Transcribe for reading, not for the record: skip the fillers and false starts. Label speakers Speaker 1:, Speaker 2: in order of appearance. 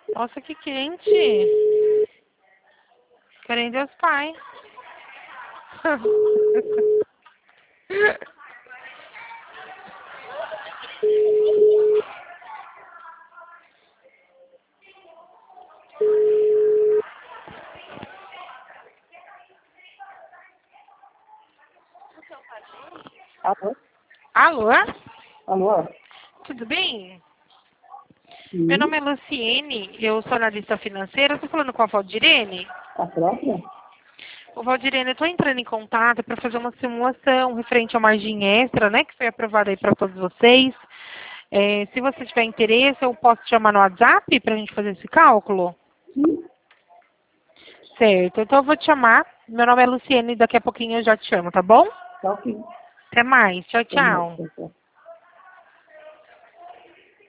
Speaker 1: Nossa, que quente. Querem Deus Pai.
Speaker 2: Alô?
Speaker 1: Alô?
Speaker 2: Alô?
Speaker 1: Tudo bem? Meu
Speaker 2: Sim,
Speaker 1: nome é Luciene, eu sou analista financeira. Estou falando com a Valdirene.
Speaker 2: a própria?
Speaker 1: Ô, Valdirene, eu estou entrando em contato para fazer uma simulação referente à margem extra, né, que foi aprovada aí para todos vocês. Se você tiver interesse, eu posso te chamar no WhatsApp para a gente fazer esse cálculo?
Speaker 2: Sim,
Speaker 1: Certo, então eu vou te chamar. Meu nome é Luciene e daqui a pouquinho eu já te chamo, tá bom?
Speaker 2: tá ok.
Speaker 1: Até mais. Tchau,
Speaker 2: Até mais,
Speaker 1: tchau.
Speaker 2: tchau, tchau.